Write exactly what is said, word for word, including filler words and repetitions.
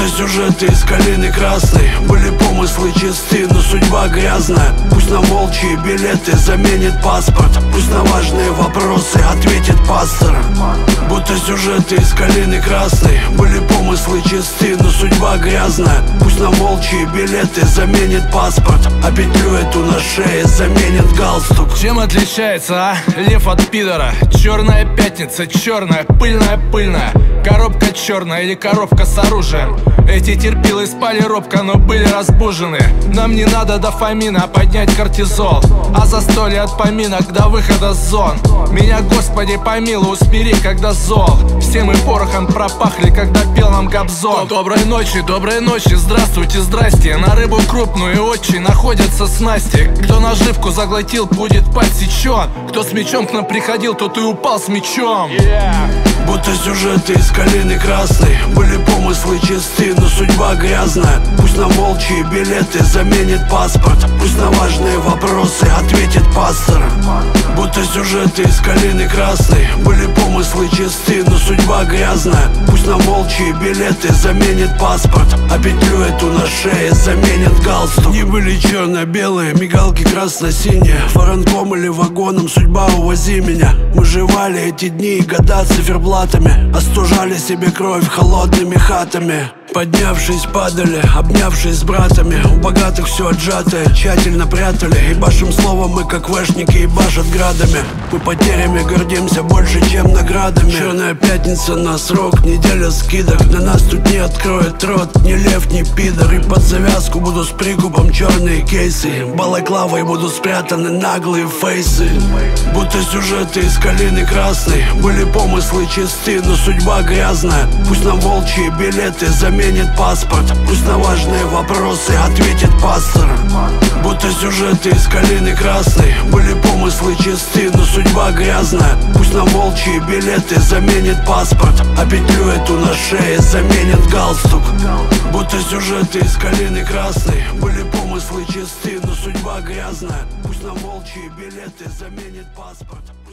Будто сюжеты из калины красной. Были помыслы чисты, но судьба грязная. Пусть на молчие билеты заменит паспорт. Пусть на важные вопросы ответит пастор. Будто сюжеты из калины красной. Были помыслы чисты, но судьба грязная. Пусть на молчие билеты заменит паспорт, а петлю эту на шее заменит галстук. Чем отличается, а? Лев от пидора. Черная пятница, черная, пыльная, пыльная. Коробка черная или коробка с оружием. Эти терпилы спали робко, но были разбужены. Нам не надо дофамина, а поднять кортизол. А застолье от поминок до выхода с зон. Меня, Господи, помилуй, усмири, когда зол. Все мы порохом пропахли, когда пел нам Кобзон. Доброй ночи, доброй ночи, здравствуйте, здрасте. На рыбу крупную и очень находятся снасти. Кто наживку заглотил, будет подсечен. Кто с мечом к нам приходил, тот и упал с мечом. yeah. Будто сюжеты из калины красной. Были помыслы чисты, но судьба грязная. Пусть на молчие билеты заменит паспорт. Пусть на важные вопросы ответит пастор. Будто сюжеты из калины красной. Были помыслы чисты, но судьба грязная. Пусть на молчие билеты заменит паспорт, а петлю эту на шее заменит галстук. Не были черно-белые, мигалки красно-синие. Воронком или вагоном судьба увози меня. Мы жевали эти дни и года циферблатами. Остужали себе кровь холодными хатами. Поднявшись, падали, обнявшись с братами. У богатых все отжатое, тщательно прятали. И башим словом мы как вэшники и башат градами. Мы потерями гордимся больше, чем наградами. Черная пятница на срок, неделя скидок. На нас тут не откроет рот ни лев, ни пидор. И под завязку буду с пригубом черные кейсы. Балаклавой будут спрятаны наглые фейсы. Будто сюжеты из калины красной. Были помыслы чисты, но судьба грязная. Пусть нам волчьи билеты заменят паспорт. Пусть на важные вопросы ответит пастор. Будто сюжеты из калины красной. Были помыслы чисты, но судьба грязная. Пусть на молчие билеты заменит паспорт, а петлю эту на шее заменит галстук. Будто сюжеты из калины красной. Были помыслы чисты, но судьба грязная. Пусть на молчие билеты заменит паспорт.